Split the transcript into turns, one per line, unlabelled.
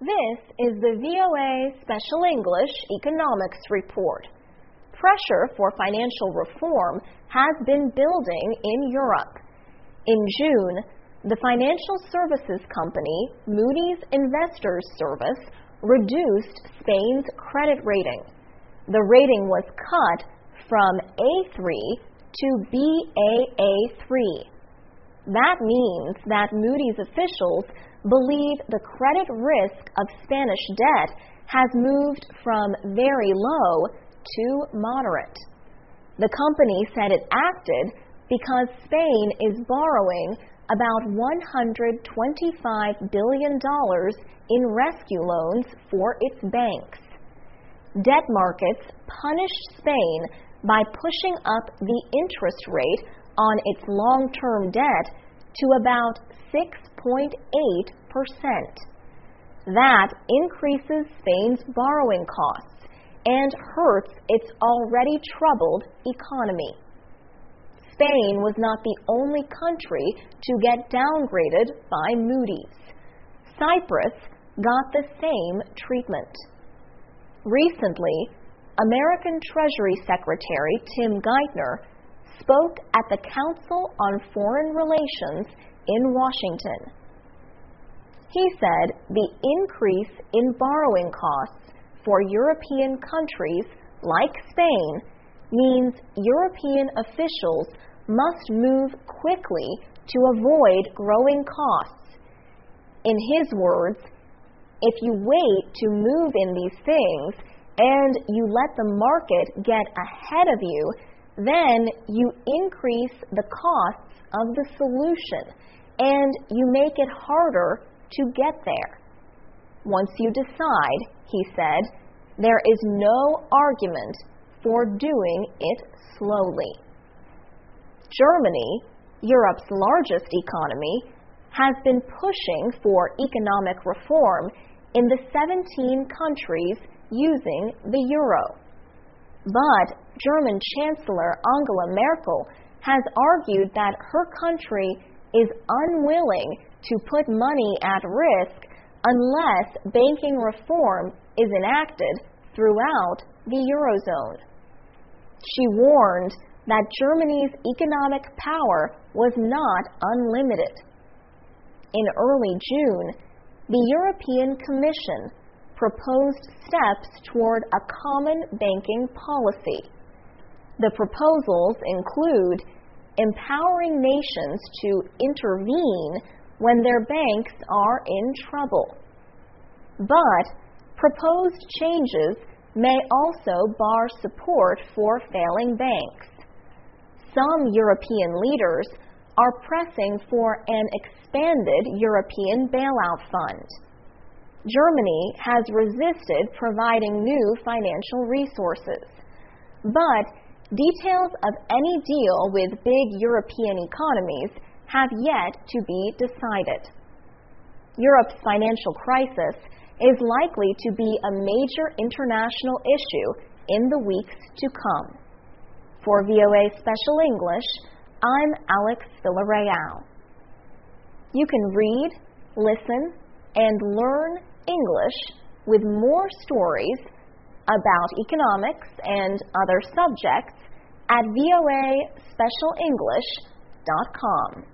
This is the VOA Special English Economics Report. Pressure for financial reform has been building in Europe. In June, the financial services company Moody's Investors Service reduced Spain's credit rating. The rating was cut from A3 to Baa3. That means that Moody's officials believe the credit risk of Spanish debt has moved from very low to moderate. The company said it acted because Spain is borrowing about $125 billion in rescue loans for its banks. Debt markets punished Spain by pushing up the interest rate on its long-term debt to about 6.8%. That increases Spain's borrowing costs and hurts its already troubled economy. Spain was not the only country to get downgraded by Moody's. Cyprus got the same treatment. Recently, American Treasury Secretary Tim Geithner spoke at the Council on Foreign Relations in Washington. He said the increase in borrowing costs for European countries like Spain means European officials must move quickly to avoid growing costs. In his words, if you wait to move in these things and you let the market get ahead of you, then you increase the costs of the solution and you make it harder to get there. Once you decide, he said, there is no argument for doing it slowly. Germany, Europe's largest economy, has been pushing for economic reform in the 17 countries using the euro. But German Chancellor Angela Merkel has argued that her country is unwilling to put money at risk unless banking reform is enacted throughout the Eurozone. She warned that Germany's economic power was not unlimited. In early June, the European Commission proposed steps toward a common banking policy. The proposals include empowering nations to intervene when their banks are in trouble. But proposed changes may also bar support for failing banks. Some European leaders are pressing for an expanded European bailout fund. Germany has resisted providing new financial resources. But details of any deal with big European economies have yet to be decided. Europe's financial crisis is likely to be a major international issue in the weeks to come. For VOA Special English, I'm Alex Villarreal. You can read, listen, and learn English with more stories about economics and other subjects at voaspecialenglish.com.